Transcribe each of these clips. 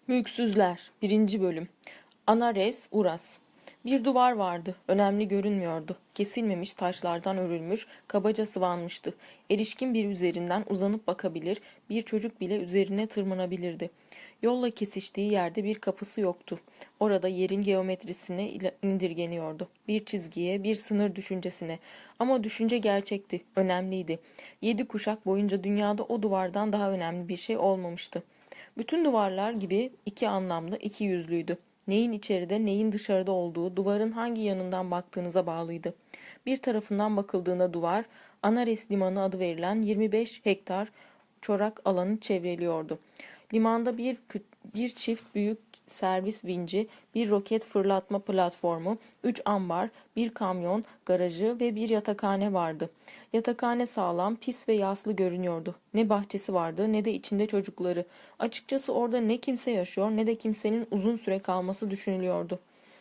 Mülksüzler 1. Bölüm Anares Uras. Bir duvar vardı. Önemli görünmüyordu. Kesilmemiş taşlardan örülmüş, kabaca sıvanmıştı. Erişkin bir üzerinden uzanıp bakabilir, bir çocuk bile üzerine tırmanabilirdi. Yolla kesiştiği yerde bir kapısı yoktu. Orada yerin geometrisine indirgeniyordu. Bir çizgiye, bir sınır düşüncesine. Ama düşünce gerçekti, önemliydi. 7 kuşak boyunca dünyada o duvardan daha önemli bir şey olmamıştı. Bütün duvarlar gibi iki anlamlı, iki yüzlüydü. Neyin içeride, neyin dışarıda olduğu duvarın hangi yanından baktığınıza bağlıydı. Bir tarafından bakıldığında duvar, Anares Limanı adı verilen 25 hektar çorak alanı çevreliyordu. Limanda bir çift büyük servis vinci, bir roket fırlatma platformu, 3 ambar, bir kamyon garajı ve bir yatakhane vardı. Yatakhane sağlam, pis ve yaslı görünüyordu. Ne bahçesi vardı ne de içinde çocukları. Açıkçası orada ne kimse yaşıyor ne de kimsenin uzun süre kalması düşünülüyordu.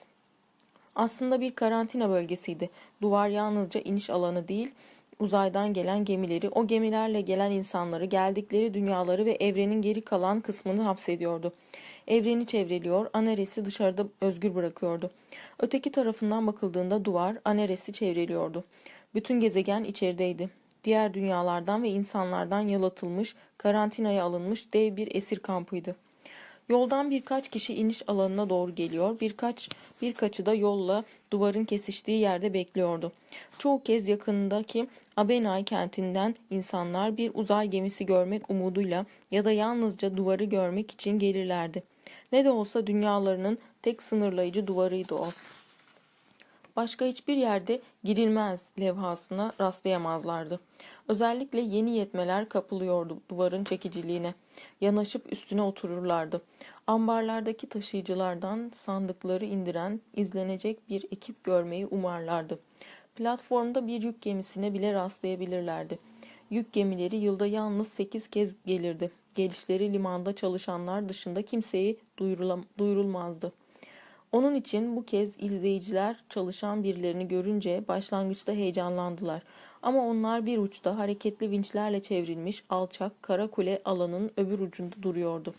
Aslında bir karantina bölgesiydi. Duvar yalnızca iniş alanı değil, uzaydan gelen gemileri, o gemilerle gelen insanları, geldikleri dünyaları ve evrenin geri kalan kısmını hapsediyordu. Evreni çevreliyor, Aneres'i dışarıda özgür bırakıyordu. Öteki tarafından bakıldığında duvar, Aneres'i çevreliyordu. Bütün gezegen içerideydi. Diğer dünyalardan ve insanlardan yalıtılmış, karantinaya alınmış dev bir esir kampıydı. Yoldan birkaç kişi iniş alanına doğru geliyor, birkaçı da yolla duvarın kesiştiği yerde bekliyordu. Çoğu kez yakındaki Abenay kentinden insanlar bir uzay gemisi görmek umuduyla ya da yalnızca duvarı görmek için gelirlerdi. Ne de olsa dünyalarının tek sınırlayıcı duvarıydı o. Başka hiçbir yerde girilmez levhasına rastlayamazlardı. Özellikle yeni yetmeler kapılıyordu duvarın çekiciliğine. Yanaşıp üstüne otururlardı. Ambarlardaki taşıyıcılardan sandıkları indiren, izlenecek bir ekip görmeyi umarlardı. Platformda bir yük gemisine bile rastlayabilirlerdi. Yük gemileri yılda yalnız 8 kez gelirdi. Gelişleri limanda çalışanlar dışında kimseyi duyurulmazdı. Onun için bu kez izleyiciler çalışan birilerini görünce başlangıçta heyecanlandılar. Ama onlar bir uçta hareketli vinçlerle çevrilmiş alçak kara kule alanın öbür ucunda duruyordu.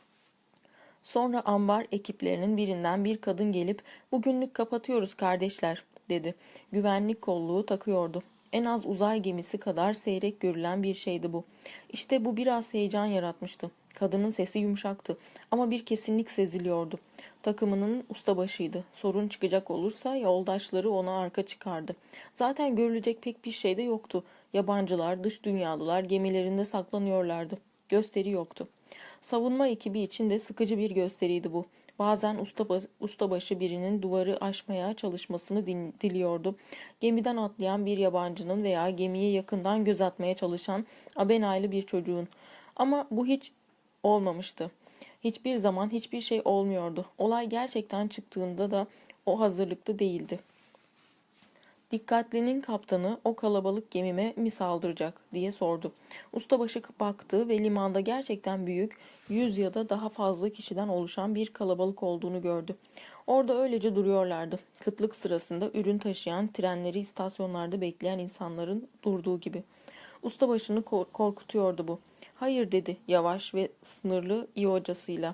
Sonra ambar ekiplerinin birinden bir kadın gelip "Bugünlük kapatıyoruz kardeşler," dedi. Güvenlik kolluğu takıyordu. En az uzay gemisi kadar seyrek görülen bir şeydi bu. İşte bu biraz heyecan yaratmıştı. Kadının sesi yumuşaktı ama bir kesinlik seziliyordu. Takımının ustabaşıydı. Sorun çıkacak olursa yoldaşları ona arka çıkardı. Zaten görülecek pek bir şey de yoktu. Yabancılar, dış dünyalılar gemilerinde saklanıyorlardı. Gösteri yoktu. Savunma ekibi için de sıkıcı bir gösteriydi bu. Bazen ustabaşı birinin duvarı aşmaya çalışmasını diliyordu. Gemiden atlayan bir yabancının veya gemiye yakından göz atmaya çalışan abenaylı bir çocuğun. Ama bu hiç olmamıştı. Hiçbir zaman hiçbir şey olmuyordu. Olay gerçekten çıktığında da o hazırlıklı değildi. Dikkatlinin kaptanı "O kalabalık gemime mi saldıracak?" diye sordu. Ustabaşı baktı ve limanda gerçekten büyük, 100 ya da daha fazla kişiden oluşan bir kalabalık olduğunu gördü. Orada öylece duruyorlardı. Kıtlık sırasında ürün taşıyan trenleri istasyonlarda bekleyen insanların durduğu gibi. Ustabaşını korkutuyordu bu. "Hayır," dedi yavaş ve sınırlı ivacasıyla.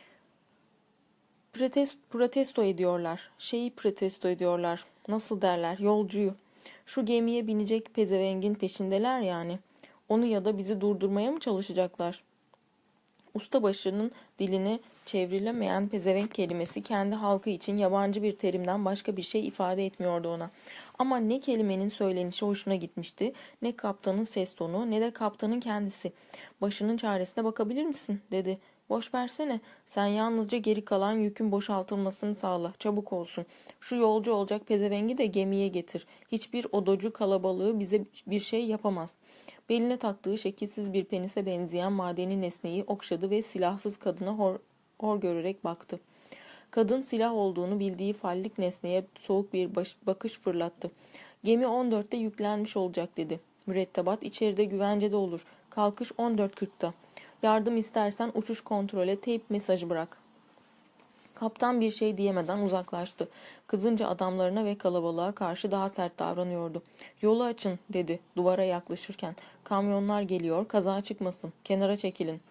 Protesto ediyorlar. Şeyi protesto ediyorlar. Nasıl derler? Yolcuyu. Şu gemiye binecek pezevengin peşindeler yani. Onu ya da bizi durdurmaya mı çalışacaklar? Ustabaşının diline çevrilemeyen pezevenk kelimesi kendi halkı için yabancı bir terimden başka bir şey ifade etmiyordu ona. Ama ne kelimenin söylenişi hoşuna gitmişti, ne kaptanın ses tonu, ne de kaptanın kendisi. "Başının çaresine bakabilir misin?" dedi. "Boş versene. Sen yalnızca geri kalan yükün boşaltılmasını sağla. Çabuk olsun. Şu yolcu olacak pezevengi de gemiye getir. Hiçbir odocu kalabalığı bize bir şey yapamaz." Beline taktığı şekilsiz bir penise benzeyen madeni nesneyi okşadı ve silahsız kadına hor görerek baktı. Kadın silah olduğunu bildiği fallik nesneye soğuk bir bakış fırlattı. "Gemi 14'te yüklenmiş olacak," dedi. "Mürettebat içeride güvencede olur. Kalkış 14.40'ta. Yardım istersen uçuş kontrole teyp mesajı bırak." Kaptan bir şey diyemeden uzaklaştı. Kızınca adamlarına ve kalabalığa karşı daha sert davranıyordu. "Yolu açın," dedi duvara yaklaşırken. "Kamyonlar geliyor, kaza çıkmasın. Kenara çekilin."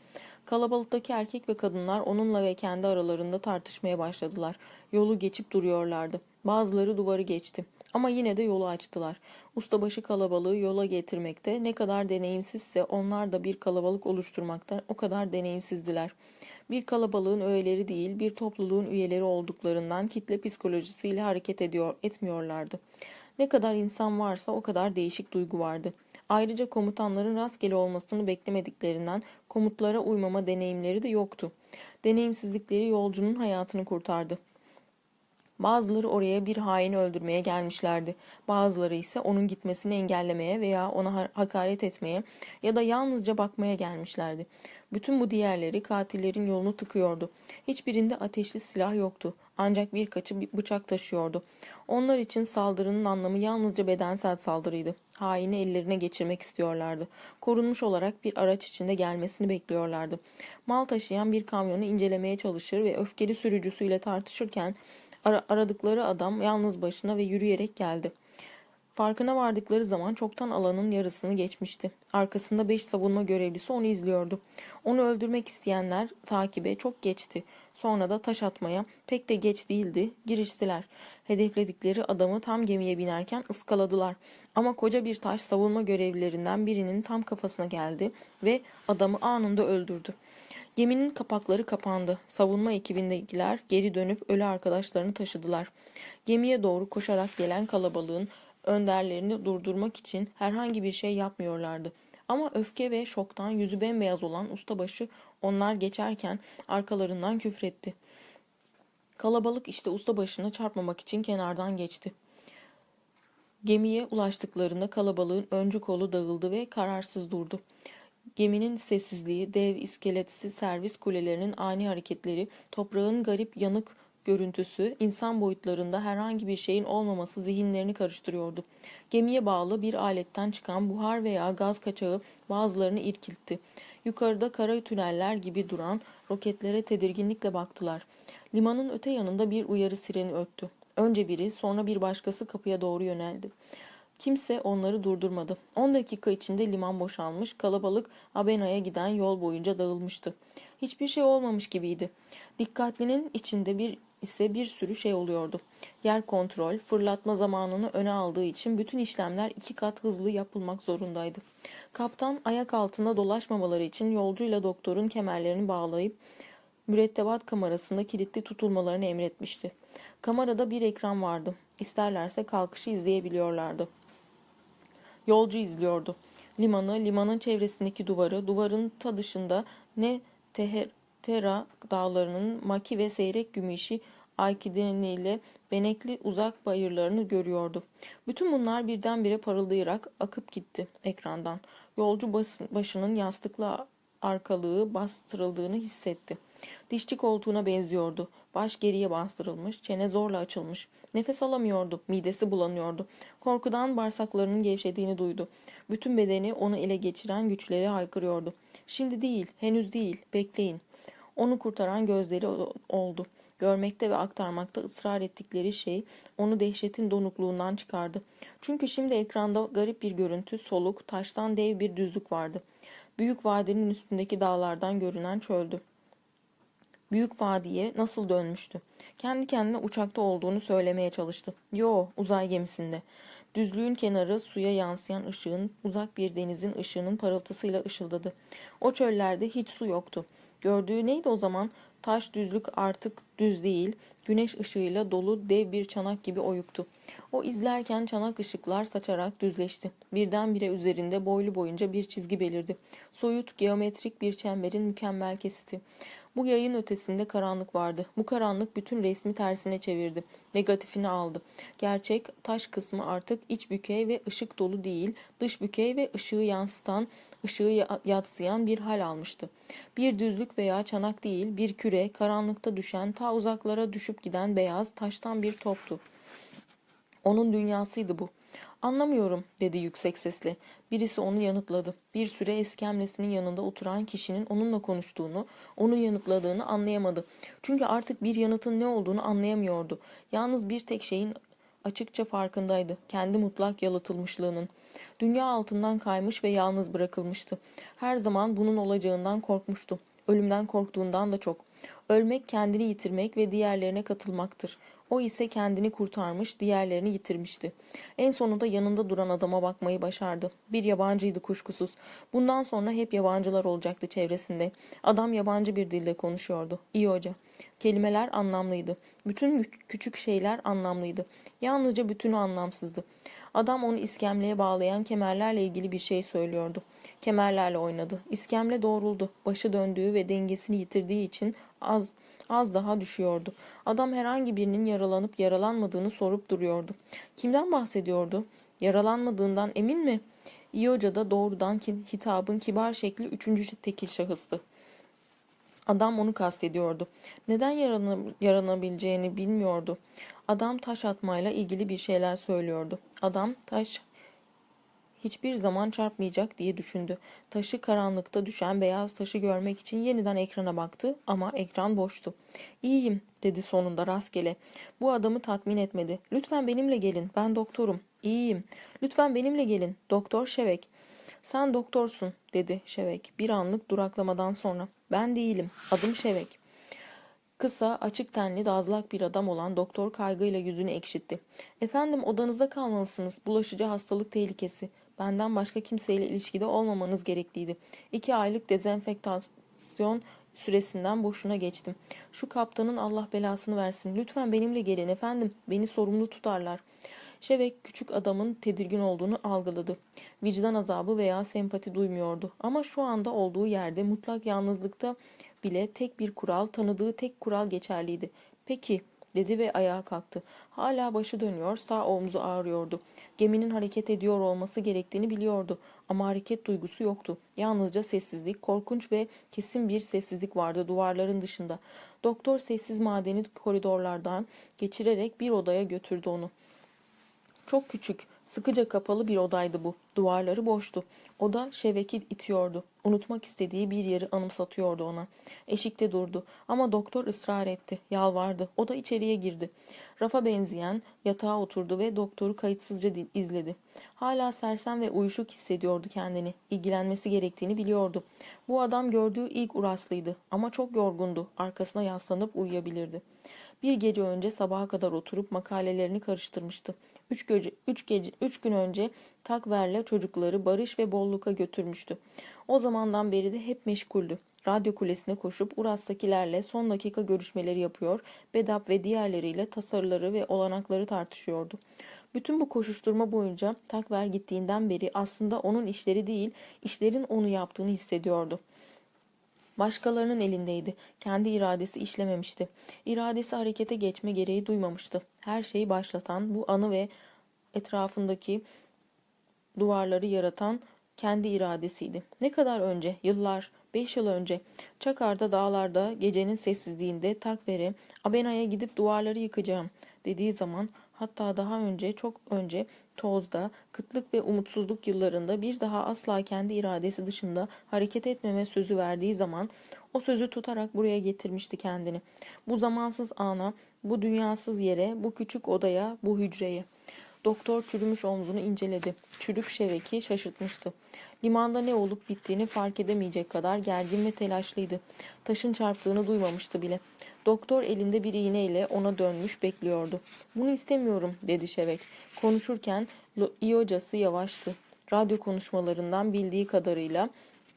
Kalabalıktaki erkek ve kadınlar onunla ve kendi aralarında tartışmaya başladılar. Yolu geçip duruyorlardı. Bazıları duvarı geçti. Ama yine de yolu açtılar. Ustabaşı kalabalığı yola getirmekte ne kadar deneyimsizse onlar da bir kalabalık oluşturmakta o kadar deneyimsizdiler. Bir kalabalığın öğeleri değil, bir topluluğun üyeleri olduklarından kitle psikolojisiyle hareket etmiyorlardı. Ne kadar insan varsa o kadar değişik duygu vardı. Ayrıca komutanların rastgele olmasını beklemediklerinden komutlara uymama deneyimleri de yoktu. Deneyimsizlikleri yolcunun hayatını kurtardı. Bazıları oraya bir haini öldürmeye gelmişlerdi. Bazıları ise onun gitmesini engellemeye veya ona hakaret etmeye ya da yalnızca bakmaya gelmişlerdi. Bütün bu diğerleri katillerin yolunu tıkıyordu. Hiçbirinde ateşli silah yoktu. Ancak birkaçı bıçak taşıyordu. Onlar için saldırının anlamı yalnızca bedensel saldırıydı. Haini ellerine geçirmek istiyorlardı. Korunmuş olarak bir araç içinde gelmesini bekliyorlardı. Mal taşıyan bir kamyonu incelemeye çalışır ve öfkeli sürücüsüyle tartışırken aradıkları adam yalnız başına ve yürüyerek geldi. Farkına vardıkları zaman çoktan alanın yarısını geçmişti. Arkasında 5 savunma görevlisi onu izliyordu. Onu öldürmek isteyenler takibe çok geçti. Sonra da taş atmaya pek de geç değildi, giriştiler. Hedefledikleri adamı tam gemiye binerken ıskaladılar. Ama koca bir taş savunma görevlilerinden birinin tam kafasına geldi ve adamı anında öldürdü. Geminin kapakları kapandı. Savunma ekibindekiler geri dönüp ölü arkadaşlarını taşıdılar. Gemiye doğru koşarak gelen kalabalığın önderlerini durdurmak için herhangi bir şey yapmıyorlardı. Ama öfke ve şoktan yüzü bembeyaz olan ustabaşı onlar geçerken arkalarından küfretti. Kalabalık işte ustabaşına çarpmamak için kenardan geçti. Gemiye ulaştıklarında kalabalığın öncü kolu dağıldı ve kararsız durdu. Geminin sessizliği, dev iskeletsiz servis kulelerinin ani hareketleri, toprağın garip yanık görüntüsü, insan boyutlarında herhangi bir şeyin olmaması zihinlerini karıştırıyordu. Gemiye bağlı bir aletten çıkan buhar veya gaz kaçağı bazılarını irkiltti. Yukarıda kara tüneller gibi duran roketlere tedirginlikle baktılar. Limanın öte yanında bir uyarı sireni öttü. Önce biri, sonra bir başkası kapıya doğru yöneldi. Kimse onları durdurmadı. 10 dakika içinde liman boşalmış, kalabalık Abena'ya giden yol boyunca dağılmıştı. Hiçbir şey olmamış gibiydi. Dikkatlinin içinde bir sürü şey oluyordu. Yer kontrol, fırlatma zamanını öne aldığı için bütün işlemler 2 kat hızlı yapılmak zorundaydı. Kaptan ayak altında dolaşmamaları için yolcuyla doktorun kemerlerini bağlayıp mürettebat kamerasında kilitli tutulmalarını emretmişti. Kamerada bir ekran vardı. İsterlerse kalkışı izleyebiliyorlardı. Yolcu izliyordu. Limanı, limanın çevresindeki duvarı, duvarın ta dışında ne Tera dağlarının maki ve seyrek gümüşü Aykideniyle benekli uzak bayırlarını görüyordu. Bütün bunlar birdenbire parıldayarak akıp gitti ekrandan. Yolcu başının yastıkla arkalığı bastırıldığını hissetti. Dişçi koltuğuna benziyordu. Baş geriye bastırılmış, çene zorla açılmış. Nefes alamıyordu, midesi bulanıyordu. Korkudan bağırsaklarının gevşediğini duydu. Bütün bedeni onu ele geçiren güçleri haykırıyordu. Şimdi değil, henüz değil, bekleyin. Onu kurtaran gözleri oldu. Görmekte ve aktarmakta ısrar ettikleri şey onu dehşetin donukluğundan çıkardı. Çünkü şimdi ekranda garip bir görüntü, soluk, taştan dev bir düzlük vardı. Büyük vadinin üstündeki dağlardan görünen çöldü. Büyük vadiye nasıl dönmüştü? Kendi kendine uçakta olduğunu söylemeye çalıştı. Yo, uzay gemisinde. Düzlüğün kenarı suya yansıyan ışığın, uzak bir denizin ışığının parıltısıyla ışıldadı. O çöllerde hiç su yoktu. Gördüğü neydi o zaman? Taş düzlük artık düz değil, güneş ışığıyla dolu dev bir çanak gibi oyuktu. O izlerken çanak ışıklar saçarak düzleşti. Birdenbire üzerinde boylu boyunca bir çizgi belirdi. Soyut, geometrik bir çemberin mükemmel kesiti. Bu yayın ötesinde karanlık vardı. Bu karanlık bütün resmi tersine çevirdi. Negatifini aldı. Gerçek taş kısmı artık iç bükey ve ışık dolu değil, dış bükey ve ışığı yansıtan, ışığı yatsıyan bir hal almıştı. Bir düzlük veya çanak değil, bir küre, karanlıkta düşen, ta uzaklara düşüp giden beyaz taştan bir toptu. Onun dünyasıydı bu. Anlamıyorum, dedi yüksek sesle. Birisi onu yanıtladı. Bir süre iskemlesinin yanında oturan kişinin onunla konuştuğunu, onu yanıtladığını anlayamadı. Çünkü artık bir yanıtın ne olduğunu anlayamıyordu. Yalnız bir tek şeyin açıkça farkındaydı. Kendi mutlak yalıtılmışlığının. Dünya altından kaymış ve yalnız bırakılmıştı. Her zaman bunun olacağından korkmuştu. Ölümden korktuğundan da çok. Ölmek kendini yitirmek ve diğerlerine katılmaktır. O ise kendini kurtarmış, diğerlerini yitirmişti. En sonunda yanında duran adama bakmayı başardı. Bir yabancıydı kuşkusuz. Bundan sonra hep yabancılar olacaktı çevresinde. Adam yabancı bir dilde konuşuyordu. İyi hoca. Kelimeler anlamlıydı. Bütün küçük şeyler anlamlıydı. Yalnızca bütünü anlamsızdı. Adam onu iskemleye bağlayan kemerlerle ilgili bir şey söylüyordu. Kemerlerle oynadı. İskemle doğruldu. Başı döndüğü ve dengesini yitirdiği için az daha düşüyordu. Adam herhangi birinin yaralanıp yaralanmadığını sorup duruyordu. Kimden bahsediyordu? Yaralanmadığından emin mi? İyi hoca da doğrudan hitabın kibar şekli üçüncü tekil şahıstı. Adam onu kastediyordu. Neden yaranabileceğini bilmiyordu. Adam taş atmayla ilgili bir şeyler söylüyordu. Adam taş hiçbir zaman çarpmayacak diye düşündü. Taşı karanlıkta düşen beyaz taşı görmek için yeniden ekrana baktı ama ekran boştu. İyiyim dedi sonunda rastgele. Bu adamı tatmin etmedi. Lütfen benimle gelin, ben doktorum. İyiyim. Lütfen benimle gelin, Doktor Şevek. Sen doktorsun dedi Şevek bir anlık duraklamadan sonra. Ben değilim, adım Şevek. Kısa, açık tenli, dazlak bir adam olan doktor kaygıyla yüzünü ekşitti. Efendim odanızda kalmalısınız. Bulaşıcı hastalık tehlikesi. Benden başka kimseyle ilişkide olmamanız gerekliydi. 2 aylık dezenfektasyon süresinden boşuna geçtim. Şu kaptanın Allah belasını versin. Lütfen benimle gelin efendim. Beni sorumlu tutarlar. Şevek küçük adamın tedirgin olduğunu algıladı. Vicdan azabı veya sempati duymuyordu. Ama şu anda olduğu yerde mutlak yalnızlıkta bile tek bir kural, tanıdığı tek kural geçerliydi. Peki dedi ve ayağa kalktı. Hala başı dönüyor, sağ omzu ağrıyordu. Geminin hareket ediyor olması gerektiğini biliyordu. Ama hareket duygusu yoktu. Yalnızca sessizlik, korkunç ve kesin bir sessizlik vardı duvarların dışında. Doktor sessiz madeni koridorlardan geçirerek bir odaya götürdü onu. Çok küçük, sıkıca kapalı bir odaydı bu. Duvarları boştu. Oda Şevek'i itiyordu. Unutmak istediği bir yeri anımsatıyordu ona. Eşikte durdu ama doktor ısrar etti. Yalvardı. O da içeriye girdi. Rafa benzeyen yatağa oturdu ve doktoru kayıtsızca izledi. Hala sersem ve uyuşuk hissediyordu kendini. İlgilenmesi gerektiğini biliyordu. Bu adam gördüğü ilk Uraslıydı ama çok yorgundu. Arkasına yaslanıp uyuyabilirdi. Bir gece önce sabaha kadar oturup makalelerini karıştırmıştı. Üç gün önce Takver'le çocukları barış ve bolluka götürmüştü. O zamandan beri de hep meşguldü. Radyo kulesine koşup Uras'takilerle son dakika görüşmeleri yapıyor, Bedap ve diğerleriyle tasarıları ve olanakları tartışıyordu. Bütün bu koşuşturma boyunca Takver gittiğinden beri aslında onun işleri değil, işlerin onu yaptığını hissediyordu. Başkalarının elindeydi. Kendi iradesi işlememişti. İradesi harekete geçme gereği duymamıştı. Her şeyi başlatan bu anı ve etrafındaki duvarları yaratan kendi iradesiydi. Ne kadar önce? Yıllar, 5 yıl önce. Çakar'da dağlarda gecenin sessizliğinde Takver'e Abena'ya gidip duvarları yıkacağım dediği zaman, hatta daha önce, çok önce tozda, kıtlık ve umutsuzluk yıllarında bir daha asla kendi iradesi dışında hareket etmeme sözü verdiği zaman o sözü tutarak buraya getirmişti kendini. Bu zamansız ana, bu dünyasız yere, bu küçük odaya, bu hücreye. Doktor çürümüş omzunu inceledi. Çürük Şevek'i şaşırtmıştı. Limanda ne olup bittiğini fark edemeyecek kadar gergin ve telaşlıydı. Taşın çarptığını duymamıştı bile. Doktor elinde bir iğneyle ona dönmüş bekliyordu. "Bunu istemiyorum," dedi Şevek. Konuşurken iyi hocası yavaştı. Radyo konuşmalarından bildiği kadarıyla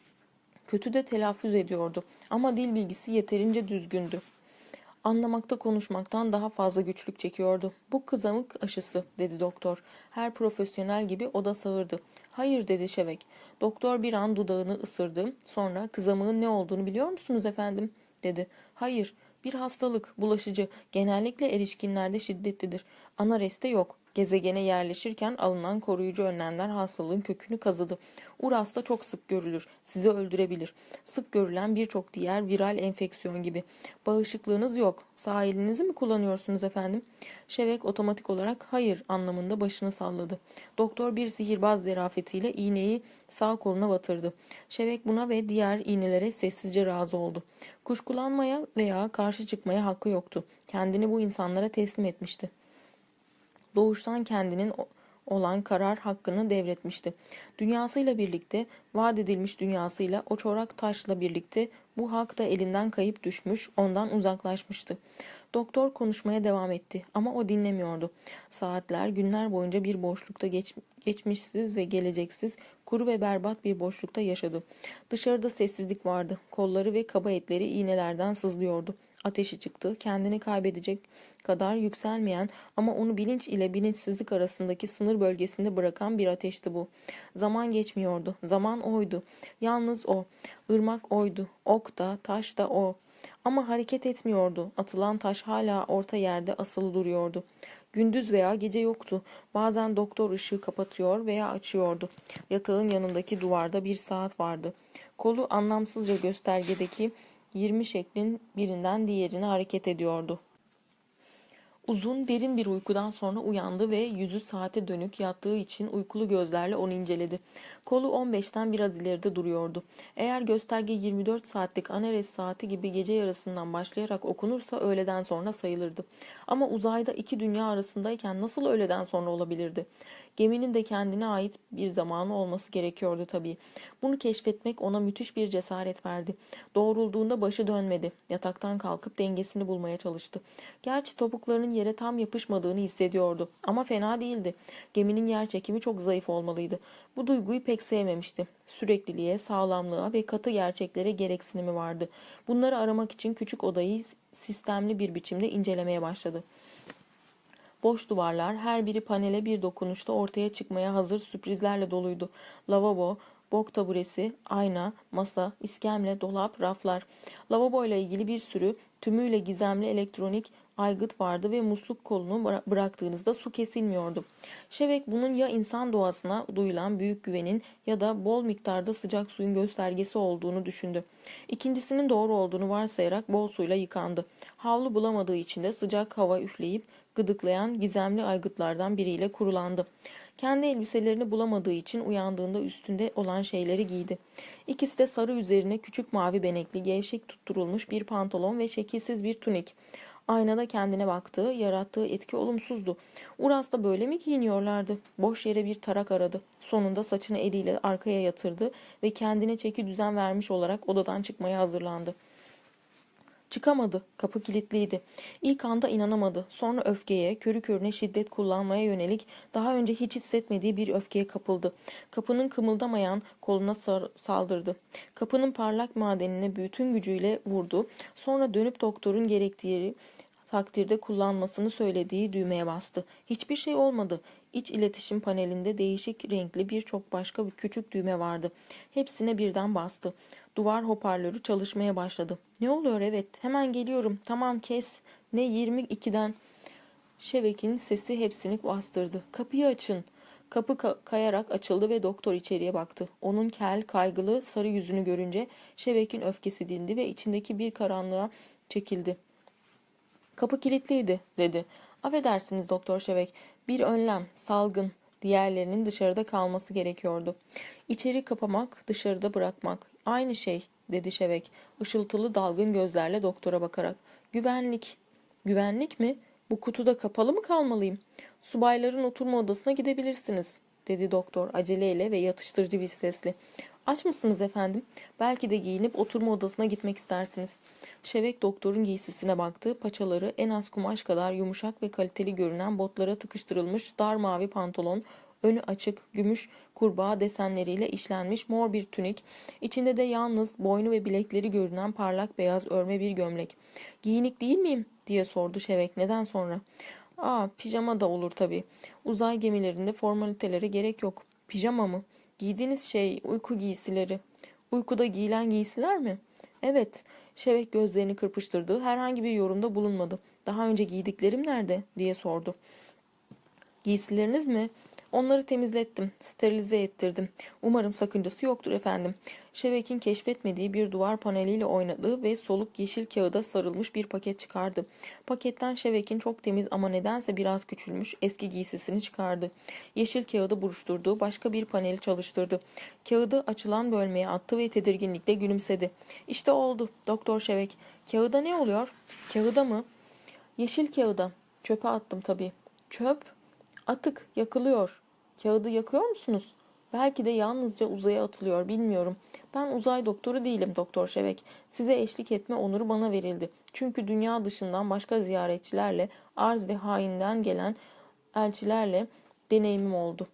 kötü de telaffuz ediyordu. Ama dil bilgisi yeterince düzgündü. Anlamakta konuşmaktan daha fazla güçlük çekiyordu. "Bu kızamık aşısı," dedi doktor. Her profesyonel gibi o da sağırdı. "Hayır," dedi Şevek. Doktor bir an dudağını ısırdı. Sonra, "Kızamığın ne olduğunu biliyor musunuz efendim?" dedi. "Hayır, bir hastalık, bulaşıcı, genellikle erişkinlerde şiddetlidir. Anares'te yok. Gezegene yerleşirken alınan koruyucu önlemler hastalığın kökünü kazıdı. Uras'ta çok sık görülür. Sizi öldürebilir. Sık görülen birçok diğer viral enfeksiyon gibi. Bağışıklığınız yok. Sağ elinizi mi kullanıyorsunuz efendim?" Şevek otomatik olarak hayır anlamında başını salladı. Doktor bir sihirbaz zerafetiyle iğneyi sağ koluna batırdı. Şevek buna ve diğer iğnelere sessizce razı oldu. Kuşkulanmaya veya karşı çıkmaya hakkı yoktu. Kendini bu insanlara teslim etmişti. Doğuştan kendinin olan karar hakkını devretmişti. Dünyasıyla birlikte, vaat edilmiş dünyasıyla, o çorak taşla birlikte bu hak da elinden kayıp düşmüş, ondan uzaklaşmıştı. Doktor konuşmaya devam etti ama o dinlemiyordu. Saatler, günler boyunca bir boşlukta geçmişsiz ve geleceksiz, kuru ve berbat bir boşlukta yaşadı. Dışarıda sessizlik vardı. Kolları ve kaba etleri iğnelerden sızlıyordu. Ateşi çıktı. Kendini kaybedecek kadar yükselmeyen ama onu bilinç ile bilinçsizlik arasındaki sınır bölgesinde bırakan bir ateşti bu. Zaman geçmiyordu. Zaman oydu. Yalnız o. Irmak oydu. Ok da, taş da o. Ama hareket etmiyordu. Atılan taş hala orta yerde asılı duruyordu. Gündüz veya gece yoktu. Bazen doktor ışığı kapatıyor veya açıyordu. Yatağın yanındaki duvarda bir saat vardı. Kolu anlamsızca göstergedeki 20 şeklin birinden diğerine hareket ediyordu. Uzun, derin bir uykudan sonra uyandı ve yüzü saate dönük yattığı için uykulu gözlerle onu inceledi. Kolu 15'ten biraz ileride duruyordu. Eğer gösterge 24 saatlik Anares saati gibi gece yarısından başlayarak okunursa öğleden sonra sayılırdı. Ama uzayda iki dünya arasındayken nasıl öğleden sonra olabilirdi? Geminin de kendine ait bir zamanı olması gerekiyordu tabii. Bunu keşfetmek ona müthiş bir cesaret verdi. Doğrulduğunda başı dönmedi. Yataktan kalkıp dengesini bulmaya çalıştı. Gerçi topuklarının yere tam yapışmadığını hissediyordu. Ama fena değildi. Geminin yerçekimi çok zayıf olmalıydı. Bu duyguyu pek sevmemişti. Sürekliliğe, sağlamlığa ve katı gerçeklere gereksinimi vardı. Bunları aramak için küçük odayı sistemli bir biçimde incelemeye başladı. Boş duvarlar, her biri panele bir dokunuşta ortaya çıkmaya hazır sürprizlerle doluydu. Lavabo, bok taburesi, ayna, masa, iskemle, dolap, raflar. Lavaboyla ilgili bir sürü tümüyle gizemli elektronik aygıt vardı ve musluk kolunu bıraktığınızda su kesilmiyordu. Şevek bunun ya insan doğasına duyulan büyük güvenin ya da bol miktarda sıcak suyun göstergesi olduğunu düşündü. İkincisinin doğru olduğunu varsayarak bol suyla yıkandı. Havlu bulamadığı için de sıcak hava üfleyip gıdıklayan gizemli aygıtlardan biriyle kurulandı. Kendi elbiselerini bulamadığı için uyandığında üstünde olan şeyleri giydi. İkisi de sarı üzerine küçük mavi benekli, gevşek tutturulmuş bir pantolon ve şekilsiz bir tunik. Aynada kendine baktığı, yarattığı etki olumsuzdu. Uras'ta böyle mi giyiniyorlardı? Boş yere bir tarak aradı. Sonunda saçını eliyle arkaya yatırdı ve kendine çeki düzen vermiş olarak odadan çıkmaya hazırlandı. Çıkamadı. Kapı kilitliydi. İlk anda inanamadı. Sonra öfkeye, körü körüne şiddet kullanmaya yönelik daha önce hiç hissetmediği bir öfkeye kapıldı. Kapının kımıldamayan koluna saldırdı. Kapının parlak madenine bütün gücüyle vurdu. Sonra dönüp doktorun gerektiği takdirde kullanmasını söylediği düğmeye bastı. Hiçbir şey olmadı. İç iletişim panelinde değişik renkli birçok başka bir küçük düğme vardı. Hepsine birden bastı. Duvar hoparlörü çalışmaya başladı. Ne oluyor? Evet, hemen geliyorum. Tamam, kes. Ne 22'den? Şevek'in sesi hepsini bastırdı. Kapıyı açın. Kapı kayarak açıldı ve doktor içeriye baktı. Onun kel, kaygılı, sarı yüzünü görünce Şevek'in öfkesi dindi ve içindeki bir karanlığa çekildi. Kapı kilitliydi, dedi. Affedersiniz Doktor Şevek. Bir önlem, salgın. Diğerlerinin dışarıda kalması gerekiyordu. İçeri kapamak, dışarıda bırakmak. Aynı şey, dedi Şevek, ışıltılı dalgın gözlerle doktora bakarak. Güvenlik. Güvenlik mi? Bu kutuda kapalı mı kalmalıyım? Subayların oturma odasına gidebilirsiniz, dedi doktor aceleyle ve yatıştırıcı bir sesle. Aç mısınız efendim? Belki de giyinip oturma odasına gitmek istersiniz. Şevek doktorun giysisine baktı. Paçaları en az kumaş kadar yumuşak ve kaliteli görünen botlara tıkıştırılmış dar mavi pantolon, önü açık, gümüş kurbağa desenleriyle işlenmiş mor bir tünik, içinde de yalnız boynu ve bilekleri görünen parlak beyaz örme bir gömlek. Giyinik değil miyim? Diye sordu Şevek. Neden sonra? Pijama da olur tabii. Uzay gemilerinde formalitelere gerek yok. Pijama mı? Giydiğiniz şey uyku giysileri. Uykuda giyilen giysiler mi? Evet. Şevek gözlerini kırpıştırdı. Herhangi bir yorumda bulunmadı. Daha önce giydiklerim nerede? Diye sordu. Giysileriniz mi? Onları temizlettim, sterilize ettirdim. Umarım sakıncası yoktur efendim. Şevek'in keşfetmediği bir duvar paneliyle oynadığı ve soluk yeşil kağıda sarılmış bir paket çıkardı. Paketten Şevek'in çok temiz ama nedense biraz küçülmüş eski giysisini çıkardı. Yeşil kağıdı buruşturdu, başka bir paneli çalıştırdı. Kağıdı açılan bölmeye attı ve tedirginlikle gülümsedi. İşte oldu, Doktor Şevek. Kağıda ne oluyor? Kağıda mı? Yeşil kağıda. Çöpe attım tabii. Çöp? Atık, yakılıyor. Kağıdı yakıyor musunuz? Belki de yalnızca uzaya atılıyor, bilmiyorum. Ben uzay doktoru değilim Doktor Şevek. Size eşlik etme onuru bana verildi. Çünkü dünya dışından başka ziyaretçilerle, arz ve hainden gelen elçilerle deneyimim oldu.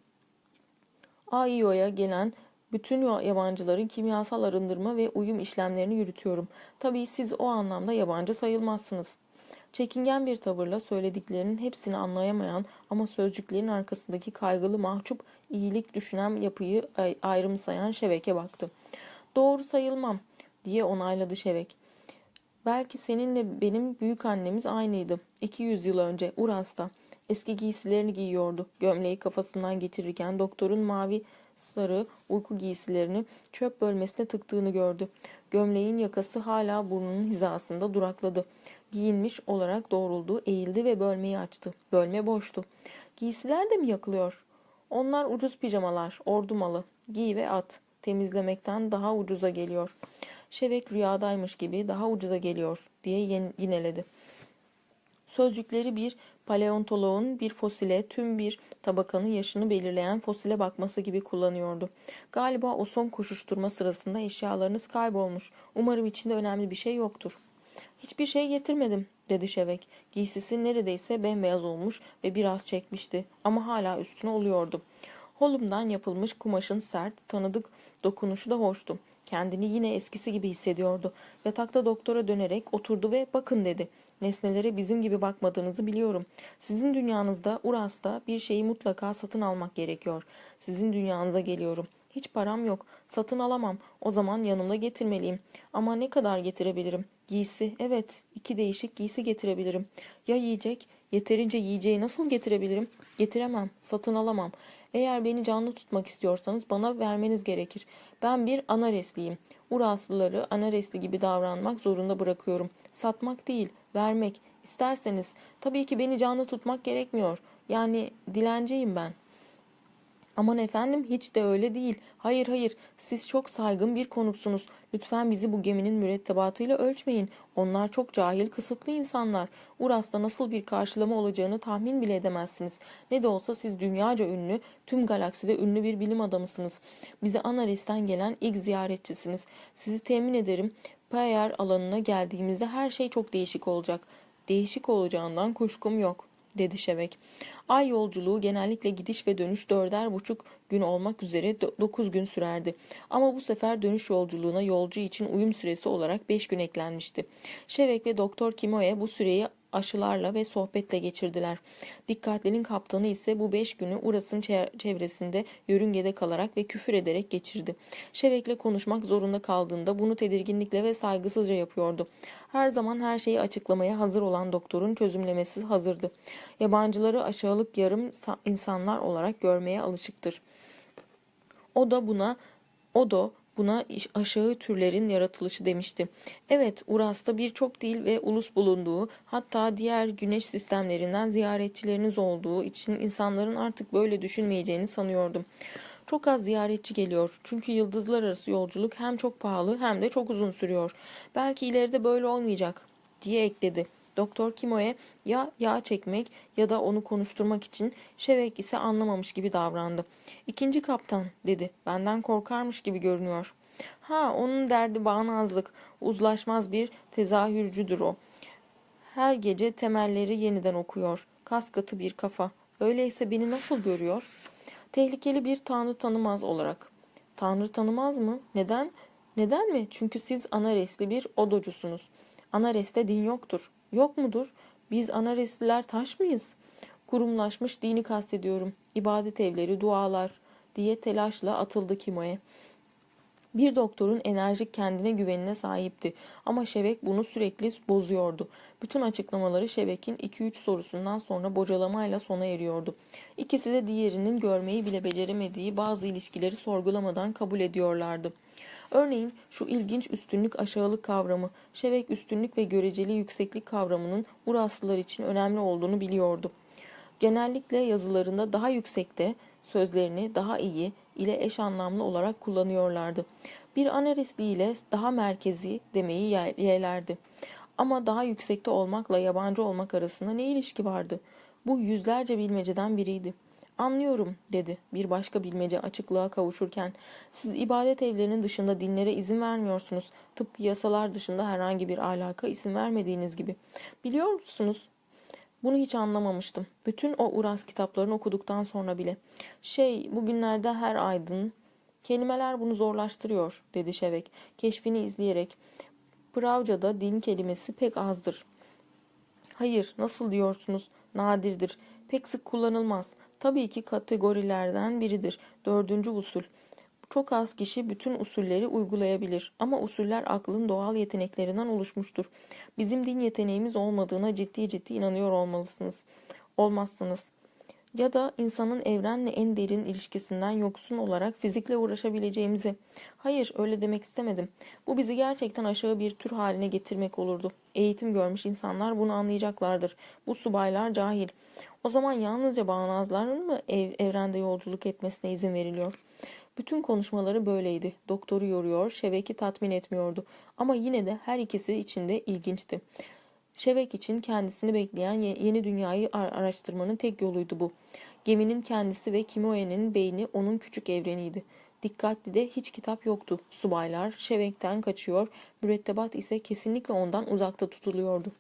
AİO'ya gelen bütün yabancıların kimyasal arındırma ve uyum işlemlerini yürütüyorum. Tabii siz o anlamda yabancı sayılmazsınız. Çekingen bir tavırla söylediklerinin hepsini anlayamayan ama sözcüklerin arkasındaki kaygılı mahcup iyilik düşünen yapıyı ayrımsayan Şevek'e baktı. Doğru sayılmam diye onayladı Şevek. Belki seninle benim büyük annemiz aynıydı. 200 yıl önce Uras'ta. Eski giysilerini giyiyordu. Gömleği kafasından geçirirken doktorun mavi sarı uyku giysilerini çöp bölmesine tıktığını gördü. Gömleğin yakası hala burnunun hizasında durakladı. Giyinmiş olarak doğruldu, eğildi ve bölmeyi açtı. Bölme boştu. Giysiler de mi yakılıyor? Onlar ucuz pijamalar, ordu malı. Giy ve at. Temizlemekten daha ucuza geliyor. Şevek rüyadaymış gibi daha ucuza geliyor diye yineledi. Sözcükleri bir paleontoloğun bir fosile, tüm bir tabakanın yaşını belirleyen fosile bakması gibi kullanıyordu. Galiba o son koşuşturma sırasında eşyalarınız kaybolmuş. Umarım içinde önemli bir şey yoktur. Hiçbir şey getirmedim, dedi Şevek. Giysisi neredeyse bembeyaz olmuş ve biraz çekmişti ama hala üstüne oluyordu. Holumdan yapılmış kumaşın sert, tanıdık dokunuşu da hoştu. Kendini yine eskisi gibi hissediyordu. Yatakta doktora dönerek oturdu ve bakın dedi. Nesnelere bizim gibi bakmadığınızı biliyorum. Sizin dünyanızda, Uras'ta bir şeyi mutlaka satın almak gerekiyor. Sizin dünyanıza geliyorum. Hiç param yok. Satın alamam. O zaman yanımda getirmeliyim. Ama ne kadar getirebilirim? Giysi, evet, 2 değişik giysi getirebilirim. Ya yiyecek? Yeterince yiyeceği nasıl getirebilirim? Getiremem, satın alamam. Eğer beni canlı tutmak istiyorsanız bana vermeniz gerekir. Ben bir Anaresliyim. Uraslıları Anaresli gibi davranmak zorunda bırakıyorum. Satmak değil, vermek. İsterseniz, tabii ki beni canlı tutmak gerekmiyor. Yani dilenciyim ben. Aman efendim hiç de öyle değil. Hayır hayır siz çok saygın bir konuksunuz. Lütfen bizi bu geminin mürettebatıyla ölçmeyin. Onlar çok cahil kısıtlı insanlar. Uras'ta nasıl bir karşılama olacağını tahmin bile edemezsiniz. Ne de olsa siz dünyaca ünlü, tüm galakside ünlü bir bilim adamısınız. Bize Anaris'ten gelen ilk ziyaretçisiniz. Sizi temin ederim. Payer alanına geldiğimizde her şey çok değişik olacak. Değişik olacağından kuşkum yok, dedi Şevek. Ay yolculuğu genellikle gidiş ve dönüş 4,5 gün olmak üzere 9 gün sürerdi. Ama bu sefer dönüş yolculuğuna yolcu için uyum süresi olarak 5 gün eklenmişti. Şevek ve Doktor Kimoe bu süreyi aşılarla ve sohbetle geçirdiler. Dikkatlinin kaptanı ise bu 5 günü Uras'ın çevresinde yörüngede kalarak ve küfür ederek geçirdi. Şevek'le konuşmak zorunda kaldığında bunu tedirginlikle ve saygısızca yapıyordu. Her zaman her şeyi açıklamaya hazır olan doktorun çözümlemesi hazırdı. Yabancıları aşağılık yarım insanlar olarak görmeye alışıktır. O da buna aşağı türlerin yaratılışı demişti. Evet, Uras'ta birçok dil ve ulus bulunduğu, hatta diğer güneş sistemlerinden ziyaretçileriniz olduğu için insanların artık böyle düşünmeyeceğini sanıyordum. Çok az ziyaretçi geliyor. Çünkü yıldızlar arası yolculuk hem çok pahalı hem de çok uzun sürüyor. Belki ileride böyle olmayacak, diye ekledi. Doktor Kimoe ya yağ çekmek ya da onu konuşturmak için, Şevek ise anlamamış gibi davrandı. İkinci kaptan, dedi. Benden korkarmış gibi görünüyor. Ha, onun derdi bağnazlık. Uzlaşmaz bir tezahürcüdür o. Her gece temelleri yeniden okuyor. Kaskatı bir kafa. Öyleyse beni nasıl görüyor? Tehlikeli bir tanrı tanımaz olarak. Tanrı tanımaz mı? Neden? Neden mi? Çünkü siz Anaresli bir odocusunuz. Anares'te din yoktur. Yok mudur? Biz Anaresliler taş mıyız? Kurumlaşmış dini kastediyorum. İbadet evleri, dualar, diye telaşla atıldı Kimo'ya. Bir doktorun enerjik kendine güvenine sahipti ama Şevek bunu sürekli bozuyordu. Bütün açıklamaları Şevek'in 2-3 sorusundan sonra bocalamayla sona eriyordu. İkisi de diğerinin görmeyi bile beceremediği bazı ilişkileri sorgulamadan kabul ediyorlardı. Örneğin şu ilginç üstünlük aşağılık kavramı, Şevek üstünlük ve göreceli yükseklik kavramının Uraslılar için önemli olduğunu biliyordu. Genellikle yazılarında daha yüksekte, sözlerini daha iyi ile eş anlamlı olarak kullanıyorlardı. Bir Anaresli ile daha merkezi demeyi yeğlerdi. Ama daha yüksekte olmakla yabancı olmak arasında ne ilişki vardı? Bu yüzlerce bilmeceden biriydi. Anlıyorum, dedi bir başka bilmece açıklığa kavuşurken. Siz ibadet evlerinin dışında dinlere izin vermiyorsunuz. Tıpkı yasalar dışında herhangi bir ahlaka izin vermediğiniz gibi. Biliyor musunuz? Bunu hiç anlamamıştım. Bütün o Uras kitaplarını okuduktan sonra bile. Bugünlerde her aydın... Kelimeler bunu zorlaştırıyor, dedi Şevek, keşfini izleyerek. Pravca'da din kelimesi pek azdır. Hayır, nasıl diyorsunuz? Nadirdir. Pek sık kullanılmaz. Tabii ki kategorilerden biridir. Dördüncü usul. Çok az kişi bütün usulleri uygulayabilir. Ama usuller aklın doğal yeteneklerinden oluşmuştur. Bizim din yeteneğimiz olmadığına ciddi ciddi inanıyor olmazsınız. Ya da insanın evrenle en derin ilişkisinden yoksun olarak fizikle uğraşabileceğimizi. Hayır, öyle demek istemedim. Bu bizi gerçekten aşağı bir tür haline getirmek olurdu. Eğitim görmüş insanlar bunu anlayacaklardır. Bu subaylar cahil. O zaman yalnızca bağnazların mı evrende yolculuk etmesine izin veriliyor? Bütün konuşmaları böyleydi. Doktoru yoruyor, Şevek'i tatmin etmiyordu. Ama yine de her ikisi için de ilginçti. Şevek için kendisini bekleyen yeni dünyayı araştırmanın tek yoluydu bu. Geminin kendisi ve Kimoe'nin beyni onun küçük evreniydi. Dikkatli de hiç kitap yoktu. Subaylar Şevek'ten kaçıyor, mürettebat ise kesinlikle ondan uzakta tutuluyordu.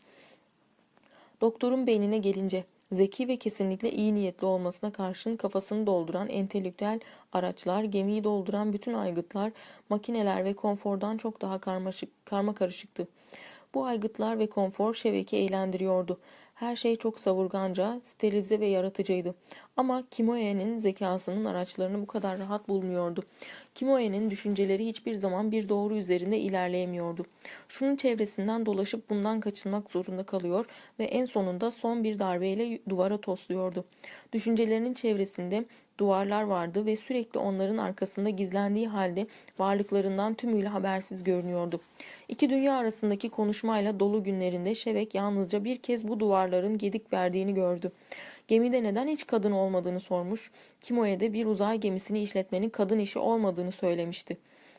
Doktorun beynine gelince, zeki ve kesinlikle iyi niyetli olmasına karşın kafasını dolduran entelektüel araçlar, gemiyi dolduran bütün aygıtlar, makineler ve konfordan çok daha karma karışıktı. Bu aygıtlar ve konfor Şevek'i eğlendiriyordu. Her şey çok savurganca, sterilize ve yaratıcıydı. Ama Kimoe'nin zekasının araçlarını bu kadar rahat bulmuyordu. Kimoe'nin düşünceleri hiçbir zaman bir doğru üzerinde ilerleyemiyordu. Şunun çevresinden dolaşıp bundan kaçınmak zorunda kalıyor ve en sonunda son bir darbeyle duvara tosluyordu. Düşüncelerinin çevresinde duvarlar vardı ve sürekli onların arkasında gizlendiği halde varlıklarından tümüyle habersiz görünüyordu. İki dünya arasındaki konuşmayla dolu günlerinde Şevek yalnızca bir kez bu duvarların gedik verdiğini gördü. Gemide neden hiç kadın olmadığını sormuş, Kimoe'de bir uzay gemisini işletmenin kadın işi olmadığını söylemişti.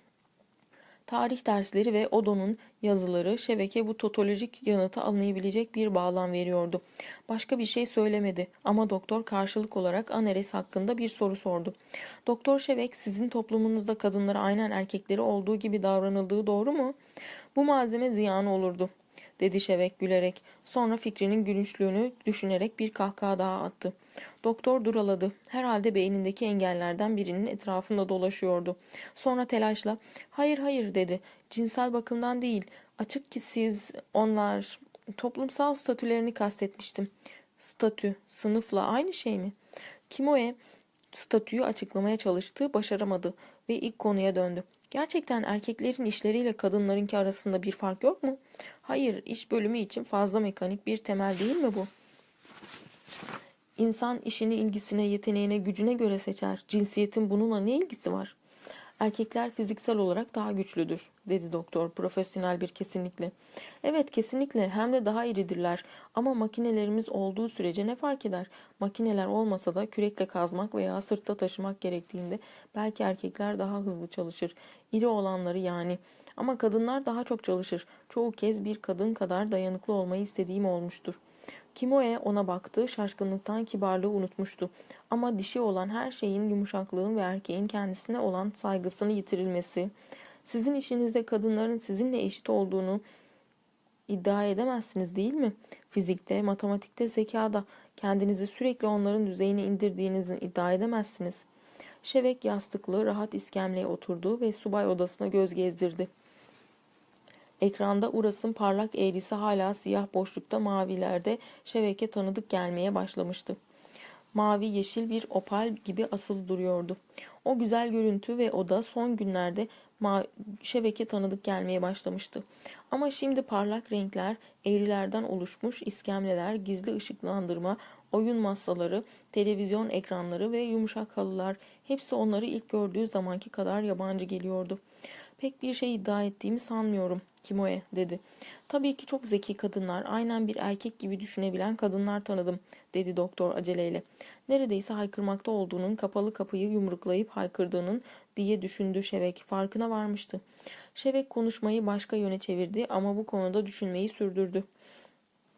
Tarih dersleri ve Odo'nun yazıları Şevek'e bu totolojik yanıtı anlayabilecek bir bağlam veriyordu. Başka bir şey söylemedi ama doktor karşılık olarak Aneres hakkında bir soru sordu. Doktor Şevek, sizin toplumunuzda kadınlara aynen erkekleri olduğu gibi davranıldığı doğru mu? Bu malzeme ziyanı olurdu, dedi Şevek gülerek. Sonra fikrinin gülünçlüğünü düşünerek bir kahkaha daha attı. Doktor duraladı. Herhalde beynindeki engellerden birinin etrafında dolaşıyordu. Sonra telaşla, hayır hayır, dedi. Cinsel bakımdan değil. Açık ki onlar toplumsal statülerini kastetmiştim. Statü, sınıfla aynı şey mi? Kimoe statüyü açıklamaya çalıştı, başaramadı ve ilk konuya döndü. Gerçekten erkeklerin işleriyle kadınlarınki arasında bir fark yok mu? Hayır, iş bölümü için fazla mekanik bir temel değil mi bu? İnsan işini ilgisine, yeteneğine, gücüne göre seçer. Cinsiyetin bununla ne ilgisi var? Erkekler fiziksel olarak daha güçlüdür, dedi doktor profesyonel bir kesinlikle. Evet, kesinlikle, hem de daha iridirler. Ama makinelerimiz olduğu sürece ne fark eder? Makineler olmasa da kürekle kazmak veya sırtta taşımak gerektiğinde belki erkekler daha hızlı çalışır. İri olanları yani. Ama kadınlar daha çok çalışır. Çoğu kez bir kadın kadar dayanıklı olmayı istediğim olmuştur. Kimoe ona baktı, şaşkınlıktan kibarlığı unutmuştu. Ama dişi olan her şeyin yumuşaklığın ve erkeğin kendisine olan saygısını yitirilmesi, sizin işinizde kadınların sizinle eşit olduğunu iddia edemezsiniz değil mi? Fizikte, matematikte, zekada kendinizi sürekli onların düzeyine indirdiğinizi iddia edemezsiniz. Şevek yastıklı, rahat iskemleye oturdu ve subay odasına göz gezdirdi. Ekranda Uras'ın parlak eğrisi hala siyah boşlukta mavilerde Şevek'e tanıdık gelmeye başlamıştı. Mavi yeşil bir opal gibi asılı duruyordu. O güzel görüntü ve oda son günlerde Şevek'e tanıdık gelmeye başlamıştı. Ama şimdi parlak renkler, eğrilerden oluşmuş iskemleler, gizli ışıklandırma, oyun masaları, televizyon ekranları ve yumuşak halılar hepsi onları ilk gördüğü zamanki kadar yabancı geliyordu. Pek bir şey iddia ettiğimi sanmıyorum, Kimoe, dedi. Tabii ki çok zeki kadınlar, aynen bir erkek gibi düşünebilen kadınlar tanıdım, dedi doktor aceleyle. Neredeyse haykırmakta olduğunun, kapalı kapıyı yumruklayıp haykırdığının diye düşündü Şevek. Farkına varmıştı. Şevek konuşmayı başka yöne çevirdi ama bu konuda düşünmeyi sürdürdü.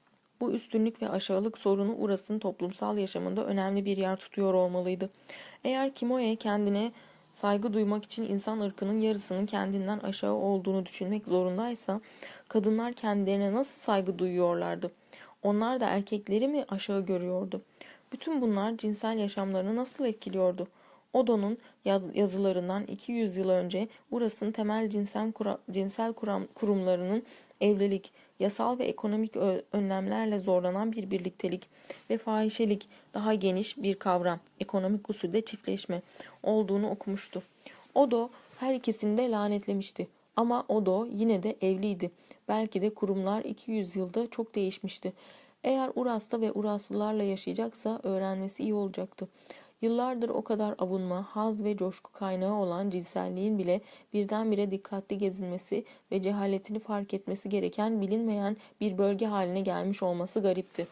Bu üstünlük ve aşağılık sorunu Uras'ın toplumsal yaşamında önemli bir yer tutuyor olmalıydı. Eğer Kimoe kendine saygı duymak için insan ırkının yarısının kendinden aşağı olduğunu düşünmek zorundaysa, kadınlar kendilerine nasıl saygı duyuyorlardı? Onlar da erkekleri mi aşağı görüyordu? Bütün bunlar cinsel yaşamlarını nasıl etkiliyordu? Odo'nun yazılarından 200 yıl önce Uras'ın temel cinsel kurumlarının evlilik, yasal ve ekonomik önlemlerle zorlanan bir birliktelik ve fahişelik, daha geniş bir kavram, ekonomik usulde çiftleşme olduğunu okumuştu. Odo her ikisini de lanetlemişti. Ama Odo yine de evliydi. Belki de kurumlar 200 yılda çok değişmişti. Eğer Uras'ta ve Uraslılarla yaşayacaksa öğrenmesi iyi olacaktı. Yıllardır o kadar avunma, haz ve coşku kaynağı olan cinselliğin bile birdenbire dikkatli gezinmesi ve cehaletini fark etmesi gereken bilinmeyen bir bölge haline gelmiş olması garipti.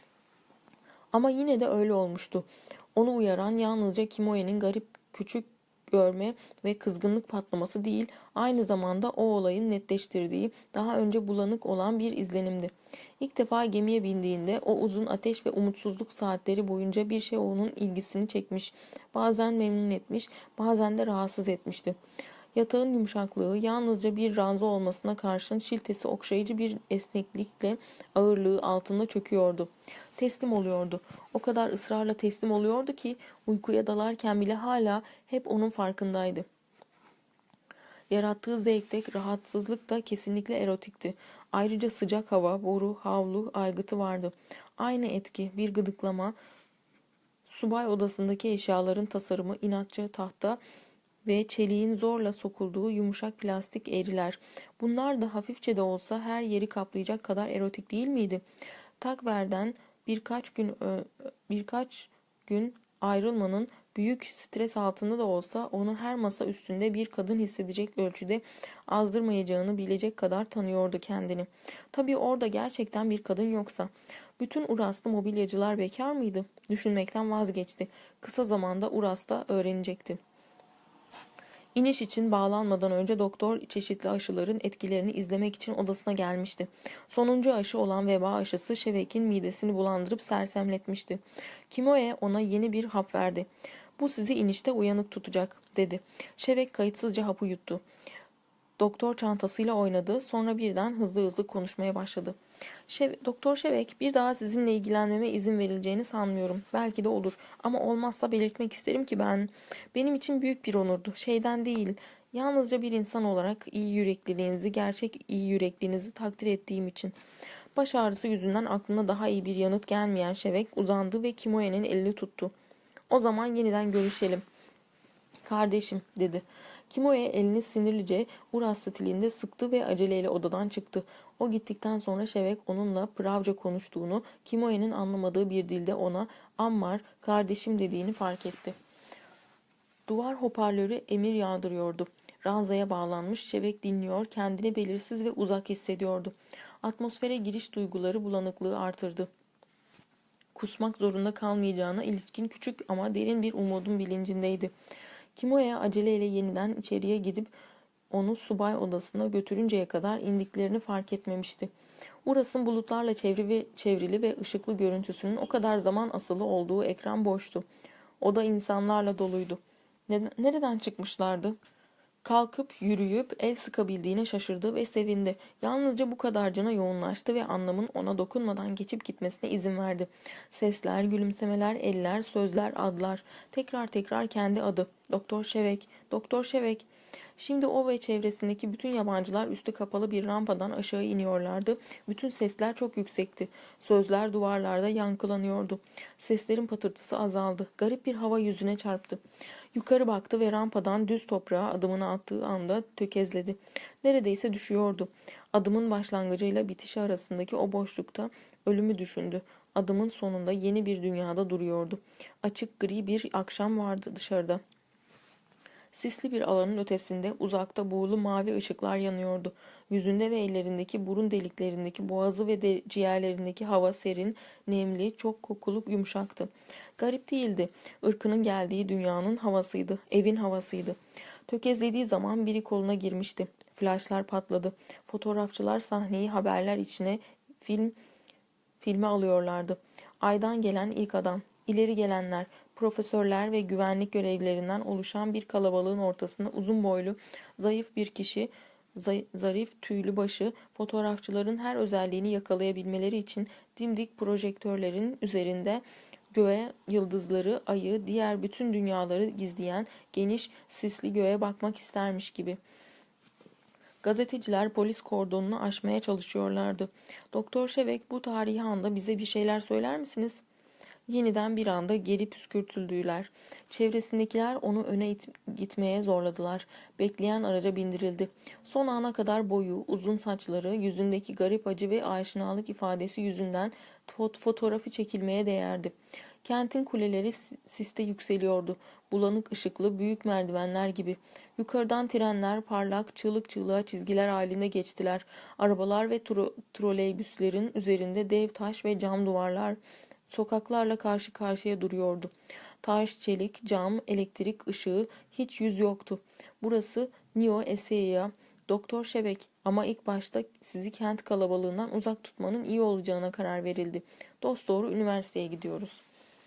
Ama yine de öyle olmuştu. Onu uyaran yalnızca Kimoe'nin garip küçük görme ve kızgınlık patlaması değil, aynı zamanda o olayın netleştirdiği, daha önce bulanık olan bir izlenimdi. İlk defa gemiye bindiğinde o uzun ateş ve umutsuzluk saatleri boyunca bir şey onun ilgisini çekmiş, bazen memnun etmiş, bazen de rahatsız etmişti. Yatağın yumuşaklığı yalnızca bir ranza olmasına karşın şiltesi okşayıcı bir esneklikle ağırlığı altında çöküyordu. Teslim oluyordu. O kadar ısrarla teslim oluyordu ki uykuya dalarken bile hala hep onun farkındaydı. Yarattığı zevk de rahatsızlık da kesinlikle erotikti. Ayrıca sıcak hava, boru, havlu, aygıtı vardı. Aynı etki, bir gıdıklama, subay odasındaki eşyaların tasarımı, inatçı tahta ve çeliğin zorla sokulduğu yumuşak plastik eğriler. Bunlar da hafifçe de olsa her yeri kaplayacak kadar erotik değil miydi? Takver'den birkaç gün ayrılmanın büyük stres altında da olsa onu her masa üstünde bir kadın hissedecek ölçüde azdırmayacağını bilecek kadar tanıyordu kendini. Tabii orada gerçekten bir kadın yoksa. Bütün Uraslı mobilyacılar bekar mıydı? Düşünmekten vazgeçti. Kısa zamanda Uras'ta öğrenecekti. İniş için bağlanmadan önce doktor çeşitli aşıların etkilerini izlemek için odasına gelmişti. Sonuncu aşı olan veba aşısı Şevek'in midesini bulandırıp sersemletmişti. Kimoe ona yeni bir hap verdi. "Bu sizi inişte uyanık tutacak," dedi. Şevek kayıtsızca hapı yuttu. Doktor çantasıyla oynadı. Sonra birden hızlı hızlı konuşmaya başladı. Doktor Şevek, bir daha sizinle ilgilenmeme izin verileceğini sanmıyorum. Belki de olur. Ama olmazsa belirtmek isterim ki benim için büyük bir onurdu. Şeyden değil, yalnızca bir insan olarak iyi yürekliliğinizi, gerçek iyi yürekliliğinizi takdir ettiğim için. Baş ağrısı yüzünden aklına daha iyi bir yanıt gelmeyen Şevek uzandı ve Kimoe'nin elini tuttu. "O zaman yeniden görüşelim, kardeşim," dedi. Kimoe elini sinirlice Uras stilinde sıktı ve aceleyle odadan çıktı. O gittikten sonra Şevek onunla Pravca konuştuğunu, Kimoe'nin anlamadığı bir dilde ona "Ammar, kardeşim," dediğini fark etti. Duvar hoparlörü emir yağdırıyordu. Ranzaya bağlanmış, Şevek dinliyor, kendini belirsiz ve uzak hissediyordu. Atmosfere giriş duyguları bulanıklığı artırdı. Kusmak zorunda kalmayacağına ilişkin küçük ama derin bir umudun bilincindeydi. Kimoe aceleyle yeniden içeriye gidip onu subay odasına götürünceye kadar indiklerini fark etmemişti. Uras'ın bulutlarla çevrili ve ışıklı görüntüsünün o kadar zaman asılı olduğu ekran boştu. Oda insanlarla doluydu. Nereden çıkmışlardı? Kalkıp yürüyüp el sıkabildiğine şaşırdı ve sevindi. Yalnızca bu kadarcına yoğunlaştı ve anlamın ona dokunmadan geçip gitmesine izin verdi. Sesler, gülümsemeler, eller, sözler, adlar. Tekrar tekrar kendi adı. Doktor Şevek, Doktor Şevek. Şimdi o ve çevresindeki bütün yabancılar üstü kapalı bir rampadan aşağı iniyorlardı. Bütün sesler çok yüksekti. Sözler duvarlarda yankılanıyordu. Seslerin patırtısı azaldı. Garip bir hava yüzüne çarptı. Yukarı baktı ve rampadan düz toprağa adımını attığı anda tökezledi. Neredeyse düşüyordu. Adımın başlangıcıyla bitişi arasındaki o boşlukta ölümü düşündü. Adımın sonunda yeni bir dünyada duruyordu. Açık gri bir akşam vardı dışarıda. Sisli bir alanın ötesinde uzakta buğulu mavi ışıklar yanıyordu. Yüzünde ve ellerindeki burun deliklerindeki boğazı ve ciğerlerindeki hava serin, nemli, çok kokulu, yumuşaktı. Garip değildi. Irkının geldiği dünyanın havasıydı. Evin havasıydı. Tökezlediği zaman biri koluna girmişti. Flaşlar patladı. Fotoğrafçılar sahneyi haberler içine filme alıyorlardı. Aydan gelen ilk adam, ileri gelenler, profesörler ve güvenlik görevlilerinden oluşan bir kalabalığın ortasında uzun boylu, zayıf bir kişi, zarif tüylü başı, fotoğrafçıların her özelliğini yakalayabilmeleri için dimdik projektörlerin üzerinde göğe, yıldızları, ayı, diğer bütün dünyaları gizleyen geniş, sisli göğe bakmak istermiş gibi. Gazeteciler polis kordonunu aşmaya çalışıyorlardı. Doktor Şevek, bu tarihi anda bize bir şeyler söyler misiniz? Yeniden bir anda geri püskürtüldüler. Çevresindekiler onu öne gitmeye zorladılar. Bekleyen araca bindirildi. Son ana kadar boyu, uzun saçları, yüzündeki garip acı ve aşinalık ifadesi yüzünden fotoğrafı çekilmeye değerdi. Kentin kuleleri siste yükseliyordu. Bulanık ışıklı büyük merdivenler gibi. Yukarıdan trenler parlak, çığlık çığlığa çizgiler halinde geçtiler. Arabalar ve troleybüslerin üzerinde dev taş ve cam duvarlar sokaklarla karşı karşıya duruyordu. Taş, çelik, cam, elektrik ışığı, hiç yüz yoktu. Burası Neo Eseia, Doktor Şebek, ama ilk başta sizi kent kalabalığından uzak tutmanın iyi olacağına karar verildi. Dosdoğru üniversiteye gidiyoruz.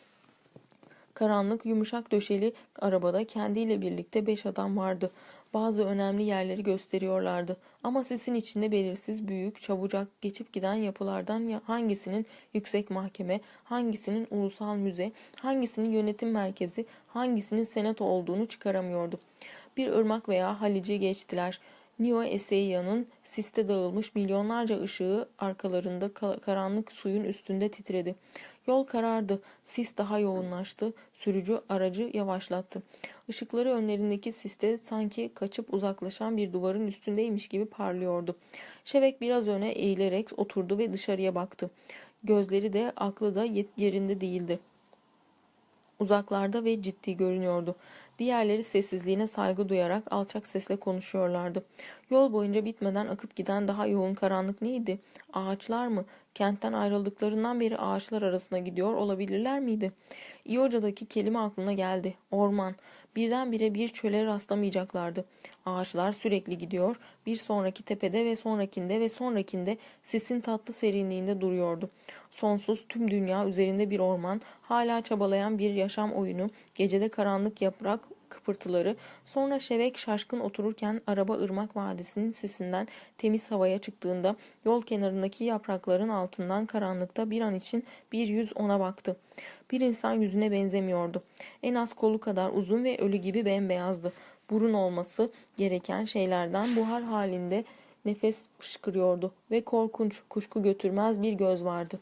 Karanlık, yumuşak döşeli arabada kendiyle birlikte 5 adam vardı. Bazı önemli yerleri gösteriyorlardı. Ama sisin içinde belirsiz, büyük, çabucak geçip giden yapılardan hangisinin yüksek mahkeme, hangisinin ulusal müze, hangisinin yönetim merkezi, hangisinin senato olduğunu çıkaramıyordu. Bir ırmak veya halici geçtiler. Neo Eseia'nın siste dağılmış milyonlarca ışığı arkalarında karanlık suyun üstünde titredi. Yol karardı. Sis daha yoğunlaştı. Sürücü aracı yavaşlattı. Işıkları önlerindeki siste sanki kaçıp uzaklaşan bir duvarın üstündeymiş gibi parlıyordu. Şevek biraz öne eğilerek oturdu ve dışarıya baktı. Gözleri de aklı da yerinde değildi. Uzaklarda ve ciddi görünüyordu. Diğerleri sessizliğine saygı duyarak alçak sesle konuşuyorlardı. Yol boyunca bitmeden akıp giden daha yoğun karanlık neydi? Ağaçlar mı? Kentten ayrıldıklarından beri ağaçlar arasına gidiyor olabilirler miydi? İyoca'daki kelime aklına geldi. Orman. Birdenbire bir çöle rastlamayacaklardı. Ağaçlar sürekli gidiyor, bir sonraki tepede ve sonrakinde ve sonrakinde sisin tatlı serinliğinde duruyordu. Sonsuz tüm dünya üzerinde bir orman, hala çabalayan bir yaşam oyunu, gecede karanlık yaprak kıpırtıları, sonra Şevek şaşkın otururken araba Irmak Vadisi'nin sisinden temiz havaya çıktığında yol kenarındaki yaprakların altından karanlıkta bir an için bir yüz ona baktı. Bir insan yüzüne benzemiyordu. En az kolu kadar uzun ve ölü gibi bembeyazdı. Burun olması gereken şeylerden buhar halinde nefes fışkırıyordu ve korkunç, kuşku götürmez bir göz vardı.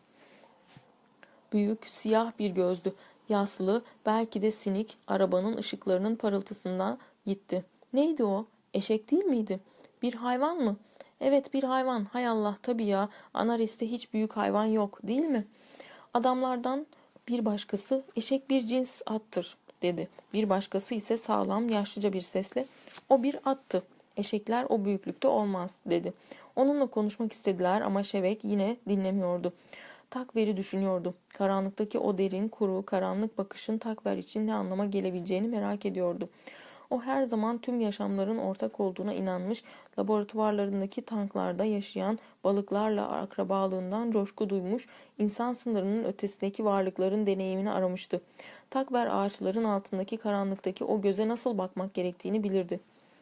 Büyük, siyah bir gözdü. Yaslı, belki de sinik, arabanın ışıklarının parıltısından gitti. Neydi o? Eşek değil miydi? Bir hayvan mı? Evet, bir hayvan. Hay Allah, tabii ya. Anares'te hiç büyük hayvan yok, değil mi? Adamlardan bir başkası, eşek bir cins attır, dedi. Bir başkası ise sağlam, yaşlıca bir sesle, o bir attı. Eşekler o büyüklükte olmaz, dedi. Onunla konuşmak istediler ama Şevek yine dinlemiyordu. Takver'i düşünüyordu. Karanlıktaki o derin, kuru, karanlık bakışın Takver için ne anlama gelebileceğini merak ediyordu. O her zaman tüm yaşamların ortak olduğuna inanmış, laboratuvarlarındaki tanklarda yaşayan balıklarla akrabalığından coşku duymuş, insan sınırının ötesindeki varlıkların deneyimini aramıştı. Takver ağaçların altındaki karanlıktaki o göze nasıl bakmak gerektiğini bilirdi.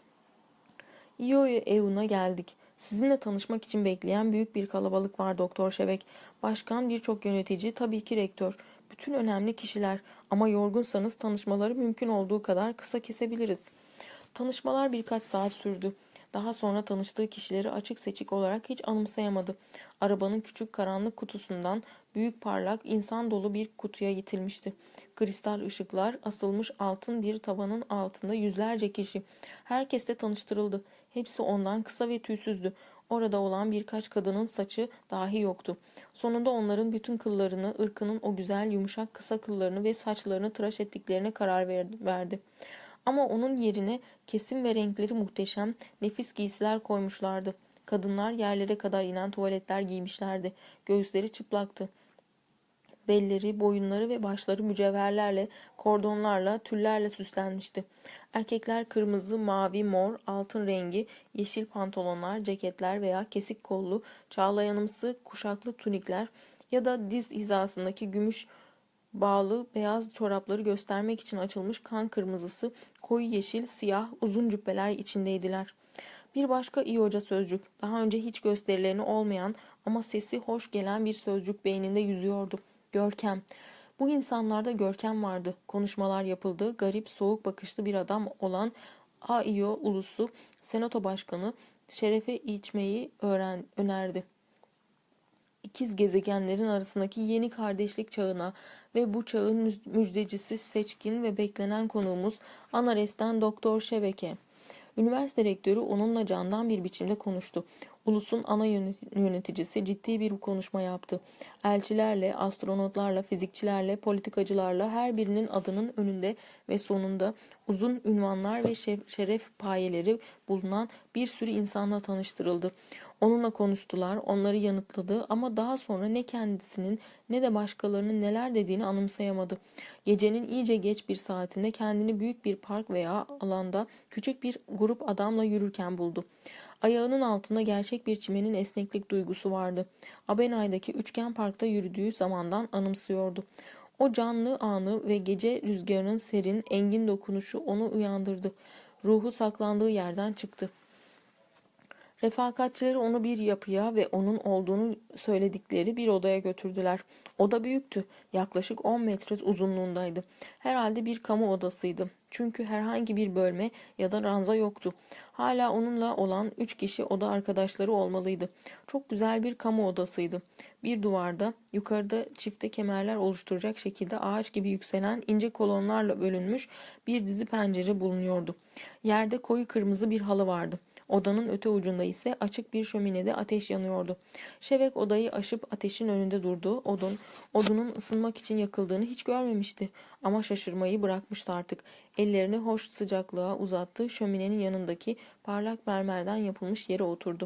İyo'ya evuna geldik. Sizinle tanışmak için bekleyen büyük bir kalabalık var Doktor Şevek. Başkan, birçok yönetici, tabii ki rektör. Bütün önemli kişiler, ama yorgunsanız tanışmaları mümkün olduğu kadar kısa kesebiliriz. Tanışmalar birkaç saat sürdü. Daha sonra tanıştığı kişileri açık seçik olarak hiç anımsayamadı. Arabanın küçük karanlık kutusundan büyük parlak insan dolu bir kutuya itilmişti. Kristal ışıklar asılmış altın bir tavanın altında yüzlerce kişi. Herkesle tanıştırıldı. Hepsi ondan kısa ve tüysüzdü. Orada olan birkaç kadının saçı dahi yoktu. Sonunda onların bütün kıllarını, ırkının o güzel yumuşak kısa kıllarını ve saçlarını tıraş ettiklerine karar verdi. Ama onun yerine kesim ve renkleri muhteşem, nefis giysiler koymuşlardı. Kadınlar yerlere kadar inen tuvaletler giymişlerdi. Göğüsleri çıplaktı. Belleri, boyunları ve başları mücevherlerle, kordonlarla, tüllerle süslenmişti. Erkekler kırmızı, mavi, mor, altın rengi, yeşil pantolonlar, ceketler veya kesik kollu, çağlayanımsı kuşaklı tunikler, ya da diz hizasındaki gümüş bağlı beyaz çorapları göstermek için açılmış kan kırmızısı, koyu yeşil, siyah uzun cübbeler içindeydiler. Bir başka iyi hoca sözcük, daha önce hiç gösterilerini olmayan ama sesi hoş gelen bir sözcük beyninde yüzüyordu. Görkem. Bu insanlarda görkem vardı. Konuşmalar yapıldı. Garip, soğuk bakışlı bir adam olan AİO ulusu senato başkanı şerefe içmeyi önerdi. İkiz gezegenlerin arasındaki yeni kardeşlik çağına ve bu çağın müjdecisi, seçkin ve beklenen konuğumuz Anares'ten Doktor Şeveke. Üniversite rektörü onunla candan bir biçimde konuştu. Ulusun ana yöneticisi ciddi bir konuşma yaptı. Elçilerle, astronotlarla, fizikçilerle, politikacılarla her birinin adının önünde ve sonunda uzun ünvanlar ve şeref payeleri bulunan bir sürü insanla tanıştırıldı. Onunla konuştular, onları yanıtladı ama daha sonra ne kendisinin ne de başkalarının neler dediğini anımsayamadı. Gecenin iyice geç bir saatinde kendini büyük bir park veya alanda küçük bir grup adamla yürürken buldu. Ayağının altında gerçek bir çimenin esneklik duygusu vardı. Abenay'daki üçgen parkta yürüdüğü zamandan anımsıyordu. O canlı anı ve gece rüzgarının serin, engin dokunuşu onu uyandırdı. Ruhu saklandığı yerden çıktı. Refakatçileri onu bir yapıya ve onun olduğunu söyledikleri bir odaya götürdüler. Oda büyüktü. Yaklaşık 10 metre uzunluğundaydı. Herhalde bir kamu odasıydı. Çünkü herhangi bir bölme ya da ranza yoktu. Hala onunla olan 3 kişi oda arkadaşları olmalıydı. Çok güzel bir kamu odasıydı. Bir duvarda, yukarıda çifte kemerler oluşturacak şekilde ağaç gibi yükselen ince kolonlarla bölünmüş bir dizi pencere bulunuyordu. Yerde koyu kırmızı bir halı vardı. Odanın öte ucunda ise açık bir şöminede ateş yanıyordu. Şevek odayı aşıp ateşin önünde durdu. Odunun ısınmak için yakıldığını hiç görmemişti. Ama şaşırmayı bırakmıştı artık. Ellerini hoş sıcaklığa uzattı. Şöminenin yanındaki parlak mermerden yapılmış yere oturdu.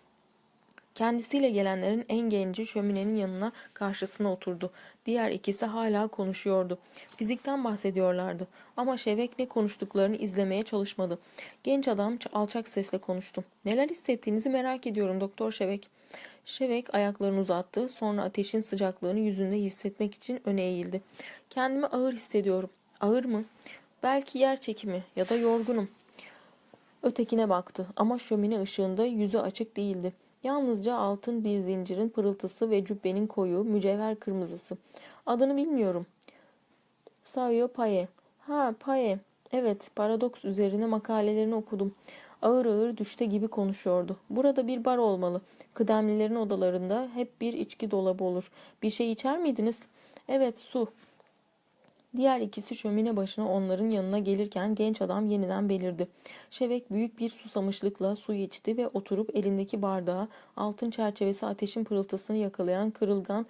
Kendisiyle gelenlerin en genci şöminenin yanına karşısına oturdu. Diğer ikisi hala konuşuyordu. Fizikten bahsediyorlardı. Ama Şevek ne konuştuklarını izlemeye çalışmadı. Genç adam alçak sesle konuştu. Neler hissettiğinizi merak ediyorum Doktor Şevek. Şevek ayaklarını uzattı. Sonra ateşin sıcaklığını yüzünde hissetmek için öne eğildi. Kendimi ağır hissediyorum. Ağır mı? Belki yer çekimi ya da yorgunum. Ötekine baktı ama şömine ışığında yüzü açık değildi. Yalnızca altın bir zincirin pırıltısı ve cübbenin koyu, mücevher kırmızısı. Adını bilmiyorum. Savio Paye. Ha, Paye. Evet, paradoks üzerine makalelerini okudum. Ağır ağır düşte gibi konuşuyordu. Burada bir bar olmalı. Kıdemlilerin odalarında hep bir içki dolabı olur. Bir şey içer miydiniz? Evet, su. Diğer ikisi şömine başına onların yanına gelirken genç adam yeniden belirdi. Şevek büyük bir susamışlıkla su içti ve oturup elindeki bardağa altın çerçevesi ateşin pırıltısını yakalayan kırılgan,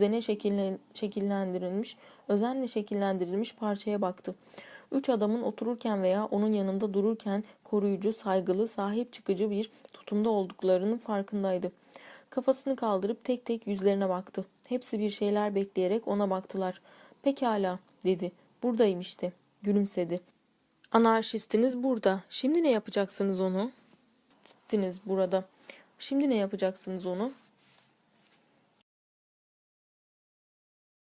özenle şekillendirilmiş parçaya baktı. Üç adamın otururken veya onun yanında dururken koruyucu, saygılı, sahip çıkıcı bir tutumda olduklarının farkındaydı. Kafasını kaldırıp tek tek yüzlerine baktı. Hepsi bir şeyler bekleyerek ona baktılar. Pekala, dedi. Buradayım işte. Gülümsedi. Anarşistiniz burada. Şimdi ne yapacaksınız onu? Burada. Şimdi ne yapacaksınız onu?